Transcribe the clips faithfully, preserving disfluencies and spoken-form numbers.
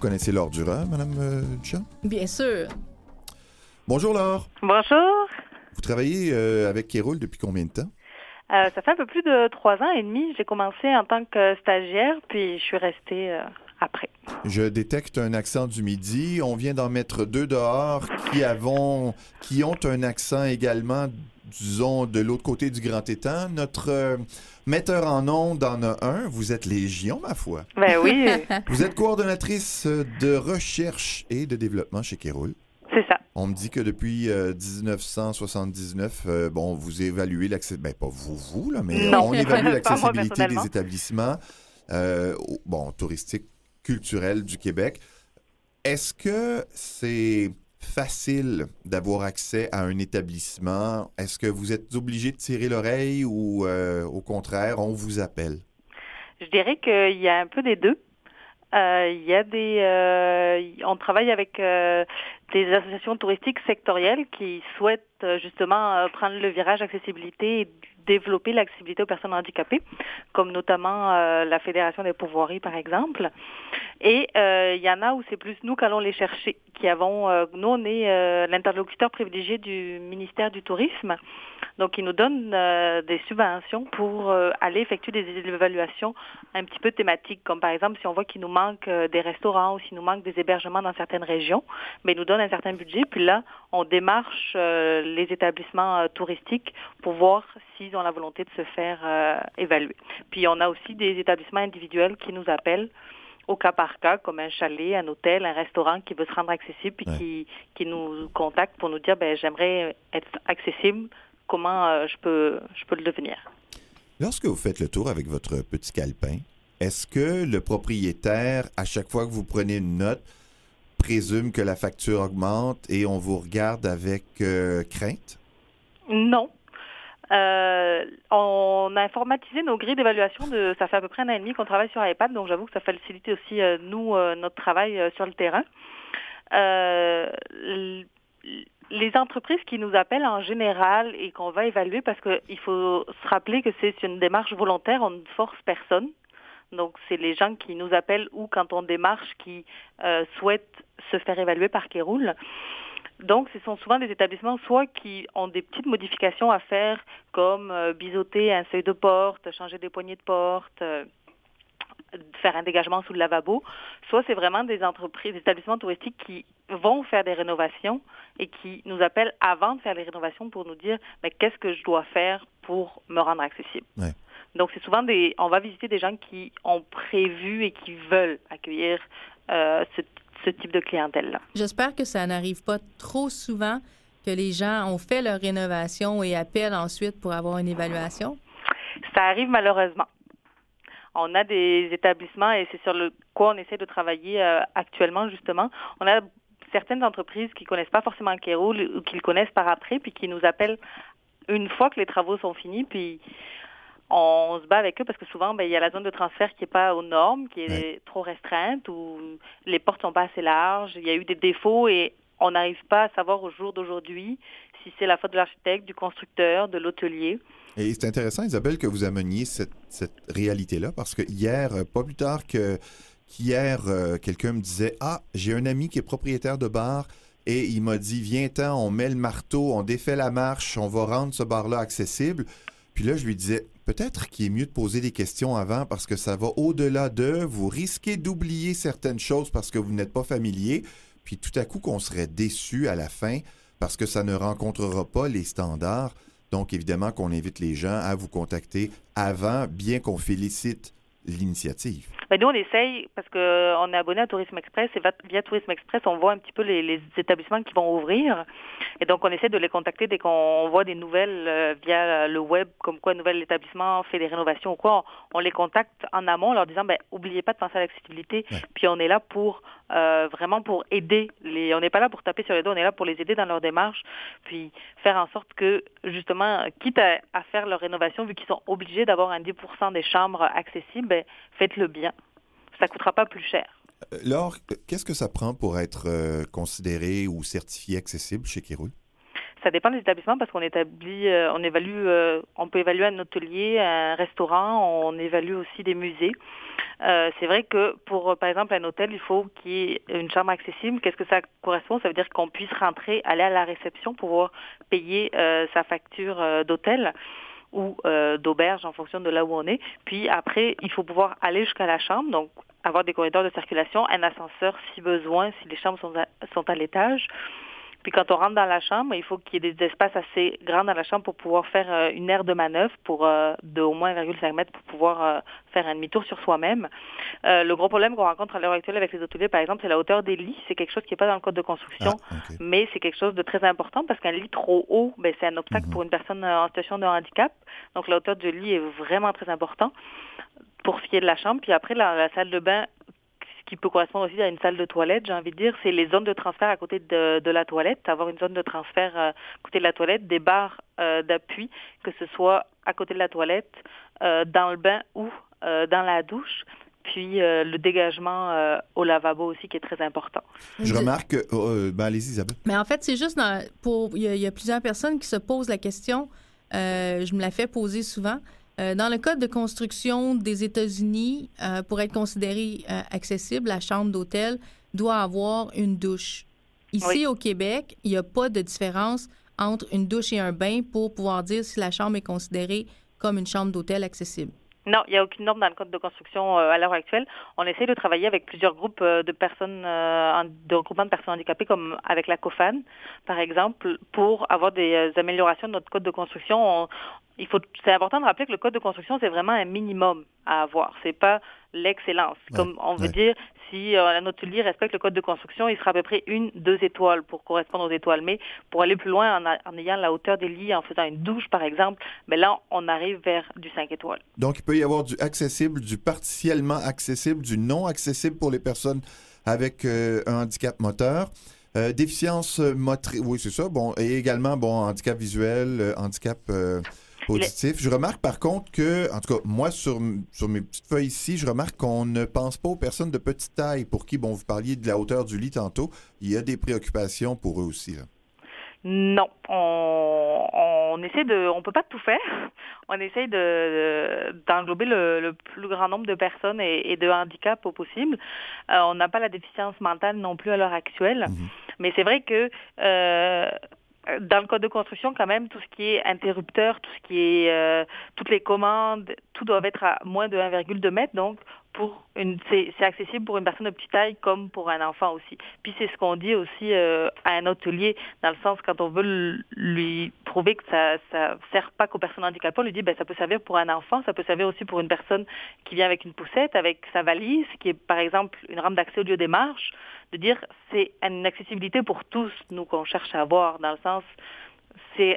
connaissez Laure Durand, Madame euh, Duchamp? Bien sûr. Bonjour Laure. Bonjour. Vous travaillez euh, avec Kéroul depuis combien de temps? Euh, ça fait un peu plus de trois ans et demi. J'ai commencé en tant que stagiaire, puis je suis restée euh, après. Je détecte un accent du Midi. On vient d'en mettre deux dehors qui, avons, qui ont un accent également, disons, de l'autre côté du grand étang. Notre euh, metteur en ondes en a un. Vous êtes légion, ma foi. Ben oui. Vous êtes coordonnatrice de recherche et de développement chez Kéroul. C'est ça. On me dit que depuis euh, dix-neuf cent soixante-dix-neuf, euh, bon, vous évaluez l'accessibilité, ben pas vous, vous, là, mais Non. on évalue Pas moi, l'accessibilité personnellement. des établissements, euh, bon, touristiques, culturels du Québec. Est-ce que c'est facile d'avoir accès à un établissement? Est-ce que vous êtes obligé de tirer l'oreille ou, euh, au contraire, on vous appelle? Je dirais qu'il y a un peu des deux. Euh, il y a des, euh, on travaille avec euh, des associations touristiques sectorielles qui souhaitent euh, justement euh, prendre le virage accessibilité et développer l'accessibilité aux personnes handicapées, comme notamment euh, la Fédération des pourvoiries par exemple. Et euh, il y en a où c'est plus nous qu'allons les chercher, qui avons, euh, nous on est euh, l'interlocuteur privilégié du ministère du Tourisme. Donc, ils nous donnent euh, des subventions pour euh, aller effectuer des évaluations un petit peu thématiques, comme par exemple, si on voit qu'il nous manque euh, des restaurants ou s'il nous manque des hébergements dans certaines régions, mais ils nous donnent un certain budget. Puis là, on démarche euh, les établissements euh, touristiques pour voir s'ils ont la volonté de se faire euh, évaluer. Puis, on a aussi des établissements individuels qui nous appellent au cas par cas, comme un chalet, un hôtel, un restaurant qui veut se rendre accessible, puis Ouais. qui, qui nous contacte pour nous dire, ben j'aimerais être accessible. Comment euh, je peux je peux le devenir. Lorsque vous faites le tour avec votre petit calepin, est-ce que le propriétaire, à chaque fois que vous prenez une note, présume que la facture augmente et on vous regarde avec euh, crainte? Non. Euh, on a informatisé nos grilles d'évaluation de ça fait à peu près un an et demi qu'on travaille sur iPad, donc j'avoue que ça facilite aussi euh, nous euh, notre travail euh, sur le terrain. Euh, l- Les entreprises qui nous appellent en général et qu'on va évaluer, parce qu'il faut se rappeler que c'est une démarche volontaire, on ne force personne. Donc, c'est les gens qui nous appellent ou quand on démarche qui euh, souhaitent se faire évaluer par Kéroul. Donc, ce sont souvent des établissements soit qui ont des petites modifications à faire, comme euh, biseauter un seuil de porte, changer des poignées de porte, euh, faire un dégagement sous le lavabo, soit c'est vraiment des entreprises, des établissements touristiques qui vont faire des rénovations et qui nous appellent avant de faire les rénovations pour nous dire mais qu'est-ce que je dois faire pour me rendre accessible. Ouais. Donc c'est souvent des, on va visiter des gens qui ont prévu et qui veulent accueillir euh, ce, ce type de clientèle-là. J'espère que ça n'arrive pas trop souvent que les gens ont fait leur rénovation et appellent ensuite pour avoir une évaluation. Ça arrive malheureusement. On a des établissements, et c'est sur le quoi on essaie de travailler euh, actuellement, justement. On a certaines entreprises qui ne connaissent pas forcément Kéroul ou qui le connaissent par après, puis qui nous appellent une fois que les travaux sont finis, puis on se bat avec eux parce que souvent, ben, il y a la zone de transfert qui n'est pas aux normes, qui est Ouais. trop restreinte, ou les portes sont pas assez larges, il y a eu des défauts et on n'arrive pas à savoir au jour d'aujourd'hui si c'est la faute de l'architecte, du constructeur, de l'hôtelier. Et c'est intéressant, Isabelle, que vous ameniez cette, cette réalité-là, parce que hier, euh, pas plus tard que qu'hier, euh, quelqu'un me disait « Ah, j'ai un ami qui est propriétaire de bar et il m'a dit « Viens-t'en, on met le marteau, on défait la marche, on va rendre ce bar-là accessible. » Puis là, je lui disais « Peut-être qu'il est mieux de poser des questions avant parce que ça va au-delà de, vous risquez d'oublier certaines choses parce que vous n'êtes pas familier, puis tout à coup qu'on serait déçu à la fin parce que ça ne rencontrera pas les standards. » Donc, évidemment, qu'on invite les gens à vous contacter avant, bien qu'on félicite l'initiative. Ben, nous, on essaye, parce qu'on est abonné à Tourisme Express, et via Tourisme Express, on voit un petit peu les, les établissements qui vont ouvrir. Et donc, on essaie de les contacter dès qu'on voit des nouvelles euh, via le web, comme quoi un nouvel établissement fait des rénovations ou quoi. On, on les contacte en amont en leur disant, ben, oubliez pas de penser à l'accessibilité. Ouais. Puis, on est là pour, euh, vraiment pour aider. Les, on n'est pas là pour taper sur les dos, on est là pour les aider dans leur démarche. Puis, faire en sorte que, justement, quitte à, à faire leur rénovation, vu qu'ils sont obligés d'avoir un dix pour cent des chambres accessibles, ben, faites-le bien. Ça ne coûtera pas plus cher. Euh, Laure, qu'est-ce que ça prend pour être euh, considéré ou certifié accessible chez Kéroul? ça dépend des établissements parce qu'on établit, euh, on évalue, euh, on peut évaluer un hôtelier, un restaurant, on évalue aussi des musées. Euh, c'est vrai que pour, par exemple, un hôtel, il faut qu'il y ait une chambre accessible. Qu'est-ce que ça correspond? Ça veut dire qu'on puisse rentrer, aller à la réception, pouvoir payer euh, sa facture euh, d'hôtel ou euh, d'auberge en fonction de là où on est. Puis après, il faut pouvoir aller jusqu'à la chambre, donc avoir des corridors de circulation, un ascenseur si besoin, si les chambres sont à, sont à l'étage. Puis quand on rentre dans la chambre, il faut qu'il y ait des espaces assez grands dans la chambre pour pouvoir faire euh, une aire de manœuvre pour euh, de au moins un virgule cinq mètres pour pouvoir euh, faire un demi-tour sur soi-même. Euh, le gros problème qu'on rencontre à l'heure actuelle avec les hôteliers, par exemple, c'est la hauteur des lits. C'est quelque chose qui n'est pas dans le code de construction, Ah, okay. mais c'est quelque chose de très important parce qu'un lit trop haut, ben, c'est un obstacle mm-hmm. pour une personne en situation de handicap. Donc la hauteur du lit est vraiment très important pour ce qui est de la chambre. Puis après, la, la salle de bain, qui peut correspondre aussi à une salle de toilette, j'ai envie de dire, c'est les zones de transfert à côté de, de la toilette, avoir une zone de transfert euh, à côté de la toilette, des barres euh, d'appui, que ce soit à côté de la toilette, euh, dans le bain ou euh, dans la douche, puis euh, le dégagement euh, au lavabo aussi qui est très important. Je remarque que... Euh, ben allez-y, Isabelle. Mais en fait, c'est juste dans, pour... Il y, a, il y a plusieurs personnes qui se posent la question, euh, je me la fais poser souvent. Euh, dans le code de construction des États-Unis, euh, pour être considéré euh, accessible, la chambre d'hôtel doit avoir une douche. Ici, oui. Au Québec, il n'y a pas de différence entre une douche et un bain pour pouvoir dire si la chambre est considérée comme une chambre d'hôtel accessible. Non, il n'y a aucune norme dans le code de construction euh, à l'heure actuelle. On essaie de travailler avec plusieurs groupes euh, de personnes, euh, de regroupement de personnes handicapées, comme avec la COFAN, par exemple, pour avoir des euh, améliorations de notre code de construction. On, il faut, c'est important de rappeler que le code de construction, c'est vraiment un minimum à avoir. C'est pas l'excellence. Ouais, comme on veut ouais. dire, si euh, un hôtelier respecte le code de construction, il sera à peu près une, deux étoiles pour correspondre aux étoiles. Mais pour aller plus loin, en, a, en ayant la hauteur des lits, en faisant une douche, par exemple, ben là, on arrive vers du cinq étoiles. Donc, il peut y avoir du accessible, du partiellement accessible, du non accessible pour les personnes avec euh, un handicap moteur. Euh, déficience motrice, oui, c'est ça. Bon, et également, bon, handicap visuel, euh, handicap euh, auditif. Je remarque par contre que, en tout cas, moi, sur, sur mes petites feuilles ici, je remarque qu'on ne pense pas aux personnes de petite taille pour qui, bon, vous parliez de la hauteur du lit tantôt, il y a des préoccupations pour eux aussi, là. Non, on, on essaie de, on peut pas tout faire. On essaie de, d'englober le, le plus grand nombre de personnes et, et de handicaps au possible. Euh, on n'a pas la déficience mentale non plus à l'heure actuelle, mmh. mais c'est vrai que euh, dans le code de construction, quand même, tout ce qui est interrupteur, tout ce qui est euh, toutes les commandes, tout doit être à moins de un virgule deux mètres, donc pour une, c'est, c'est accessible pour une personne de petite taille comme pour un enfant aussi. Puis c'est ce qu'on dit aussi euh, à un hôtelier, dans le sens quand on veut lui prouver que ça ça sert pas qu'aux personnes handicapées, on lui dit ben ça peut servir pour un enfant, ça peut servir aussi pour une personne qui vient avec une poussette, avec sa valise, qui est par exemple une rampe d'accès au lieu des marches, de dire c'est une accessibilité pour tous, nous qu'on cherche à avoir, dans le sens c'est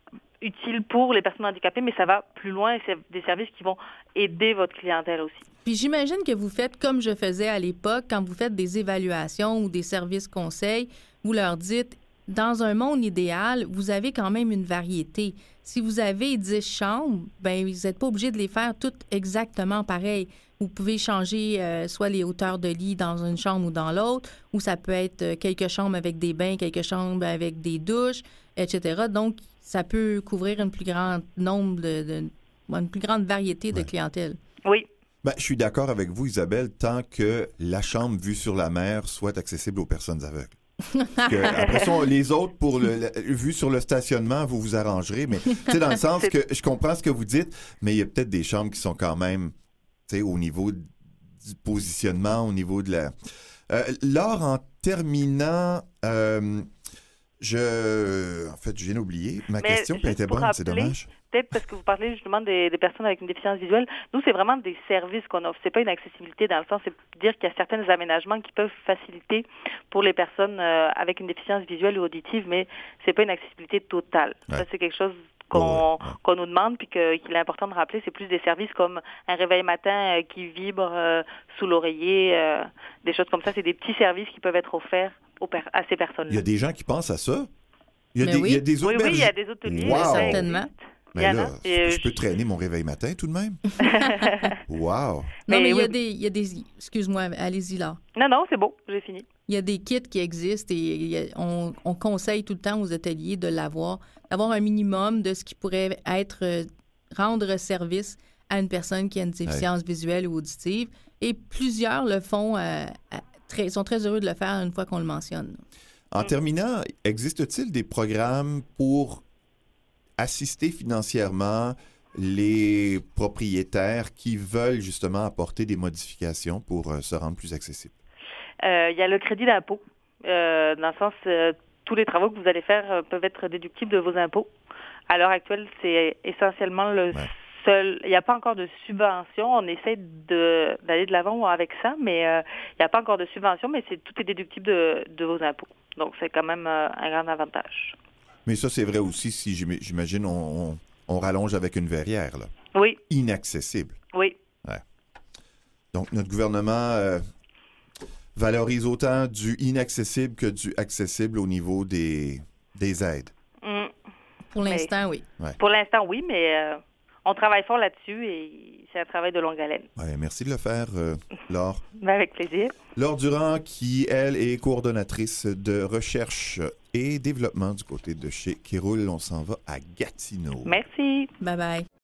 utile pour les personnes handicapées, mais ça va plus loin et c'est des services qui vont aider votre clientèle aussi. Puis j'imagine que vous faites comme je faisais à l'époque, quand vous faites des évaluations ou des services conseils, vous leur dites, dans un monde idéal, vous avez quand même une variété. Si vous avez dix chambres, ben vous n'êtes pas obligé de les faire toutes exactement pareilles. Vous pouvez changer euh, soit les hauteurs de lit dans une chambre ou dans l'autre, ou ça peut être quelques chambres avec des bains, quelques chambres avec des douches, et cetera. Donc, ça peut couvrir une plus grande nombre de, de une plus grande variété de ouais. clientèle. Oui. Ben, je suis d'accord avec vous, Isabelle, tant que la chambre vue sur la mer soit accessible aux personnes aveugles. Que, après ça, les autres, pour le, le vue sur le stationnement, vous vous arrangerez. Mais tu sais, dans le sens que je comprends ce que vous dites, mais il y a peut-être des chambres qui sont quand même, tu sais, au niveau du positionnement, au niveau de la... Euh, Laure, en terminant... Euh, Je, en fait, je viens d'oublier. Ma Mais question qui était bonne, c'est dommage. Peut-être parce que vous parlez justement des, des personnes avec une déficience visuelle. Nous, c'est vraiment des services qu'on offre. C'est pas une accessibilité dans le sens, c'est dire qu'il y a certains aménagements qui peuvent faciliter pour les personnes euh, avec une déficience visuelle ou auditive, mais c'est pas une accessibilité totale. Ouais. Ça, c'est quelque chose qu'on, ouais, ouais. qu'on nous demande puis que, qu'il est important de rappeler. C'est plus des services comme un réveil matin euh, qui vibre euh, sous l'oreiller, euh, des choses comme ça. C'est des petits services qui peuvent être offerts à ces personnes-là. Il y a des gens qui pensent à ça? Il y a, Mais des, oui. il y a des auberges... Oui, oui, il y a des hôteliers. Wow. Certainement. Mais Il y en là, a. Et, je euh, peux traîner mon réveil matin tout de même? Wow! Non, Mais mais il y oui. a des, il y a des, excuse-moi, allez-y là. Non, non, c'est bon, j'ai fini. Il y a des kits qui existent et il y a- on, on conseille tout le temps aux ateliers de l'avoir, d'avoir un minimum de ce qui pourrait être euh, rendre service à une personne qui a une déficience visuelle ou auditive. Et plusieurs le font, euh, à- très, sont très heureux de le faire une fois qu'on le mentionne. En terminant, existe-t-il des programmes pour assister financièrement les propriétaires qui veulent justement apporter des modifications pour euh, se rendre plus accessible? Euh, Il y a le crédit d'impôt. Euh, dans le sens, euh, tous les travaux que vous allez faire euh, peuvent être déductibles de vos impôts. À l'heure actuelle, c'est essentiellement le Ouais. seul. Il n'y a pas encore de subvention. On essaie de, d'aller de l'avant avec ça, mais euh, il n'y a pas encore de subvention, mais c'est, tout est déductible de, de vos impôts. Donc, c'est quand même euh, un grand avantage. Mais ça, c'est vrai aussi si j'im- j'imagine on, on, on rallonge avec une verrière, là. Oui, Inaccessible. oui. Donc, notre gouvernement euh, valorise autant du inaccessible que du accessible au niveau des, des aides. Mm. Pour Mais- l'instant, oui. Pour l'instant, oui, mais euh, on travaille fort là-dessus et c'est un travail de longue haleine. Ouais, merci de le faire, euh, Laure. Mais avec plaisir. Laure Durand, qui, elle, est coordonnatrice de recherche et développement du côté de chez Kéroul. On s'en va à Gatineau. Merci. Bye-bye.